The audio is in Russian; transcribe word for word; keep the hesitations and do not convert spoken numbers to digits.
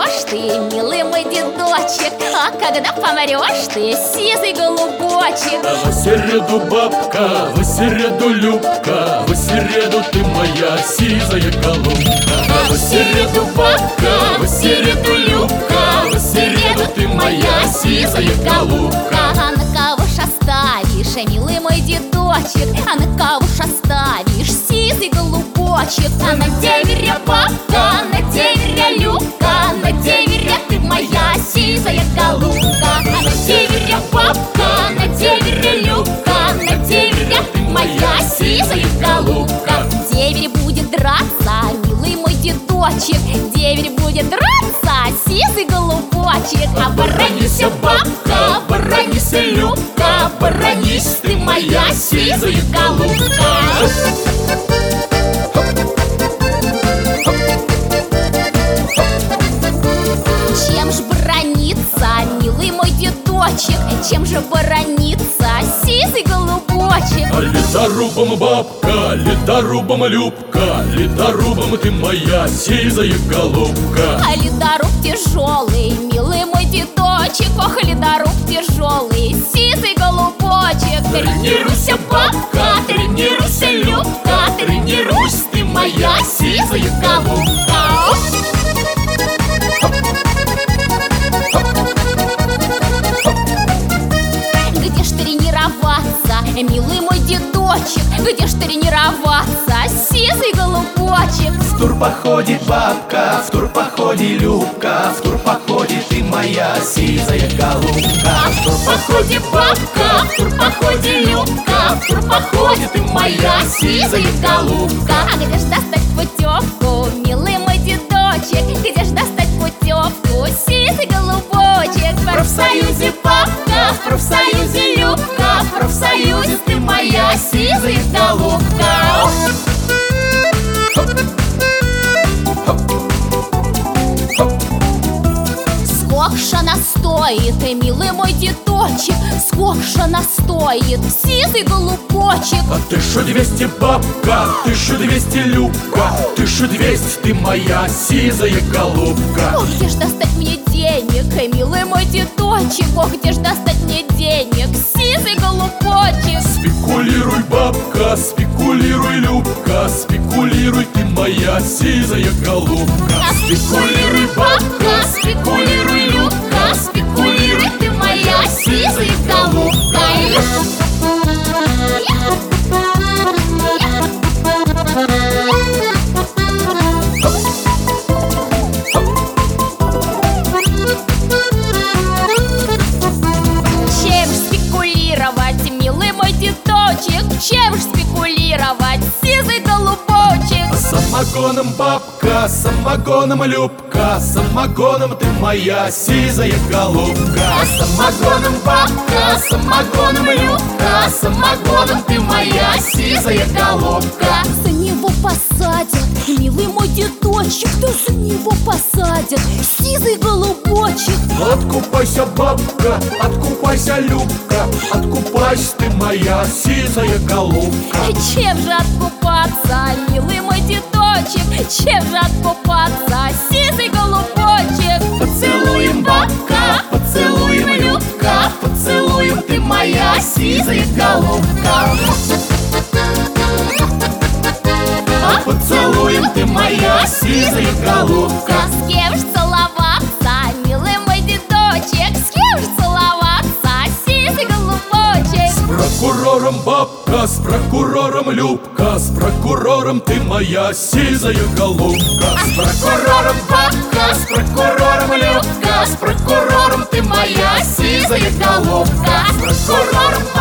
живешь ты, милый мой дедочек, а когда помрешь ты, сизый голубочек. В середу бабка, в середу Любка, в середу ты моя сизая голубка. В середу бабка, в середу Любка, в середу ты моя сизая голубка. А на кого ж оставишь, милый мой дедочек, а на кого ж оставишь, сизый голубочек? А на деверя бабка, на деверя Любка, на деверя ты моя сизая голубка. А на деверя бабка, на деверя Любка, на деверя ты моя сизая голубка. Деверь будет драться, милый мой дедочек, деверь будет драться, сизый голубочек. Оборонись, бабка, оборонись, Любка, оборонись ты моя сизая голубка. Чем ж брониться, милый мой дедочек, чем же борониться, сизый голубочек? Ледорубом бабка, ледорубом Любка, ледорубом ты моя сизая голубка. А ледоруб тяжелый, милый мой дедочек, ох, ледоруб тяжелый, сизый голубочек. Тренируйся, бабка, тренируйся, Любка, тренируйся ты моя сизая голубка. Где ж тренироваться, милый мой дедочек, где ж тренироваться, сизый голубочек? В турпоходе бабка, в турпоходе Любка, в турпоходе ты моя сизая голубка. В турпоходе бабка, в турпоходе Любка, в турпоходе ты моя сизая голубка. А где ж достать путевку, милый мой дедочек, где ж достать путевку, сизый голубочек? В профсоюзе бабка, в профсоюзе Любка, в профсоюзе ты моя сизая голубка. Сколько ж она стоит, милый мой дедочек, сколько ж она стоит, сизый голубочек? Тысячу двести бабка, тысячу двести Любка, тысячу двести ты моя сизая голубка. Ох, где ж достать мне денег, милый мой дедочек, ох, где ж достать мне денег, сизый голубочек? Спекулируй, бабка, спекулируй, Любка, спекулируй ты моя сизая голубка. Спекулируй, бабка, спекулируй, Любка, спекулируй ты моя сизая голубка. Чем ж спекулировать, милый мой дедочек, чем ж спекулировать, сизый голубочек? Самогоном бабка, самогоном Любка, самогоном ты моя сизая голубка. Самогоном бабка, самогоном Любка, самогоном ты моя сизая голубка. За него посадят, милый мой дедочек, да за него посадят, сизый голубочек. Откупайся, бабка, откупайся, Любка, откупайся ты моя сизая голубка. Чем же откупаться, милый мой дедочек, чем же откупаться, сизый голубочек? Поцелуем, бабка, поцелуем, Любка, поцелуем ты моя сизая голубка. Поцелуем ты моя сизая голубка. С кем ж целоваться, милый мой дедочек, с кем ж целоваться, сизый голубочек? С прокурором бабка, с прокурором Любка, с прокурором ты моя сизая голубка. С прокурором бабка, с прокурором Любка, с прокурором ты моя сизая голубка. С прокурором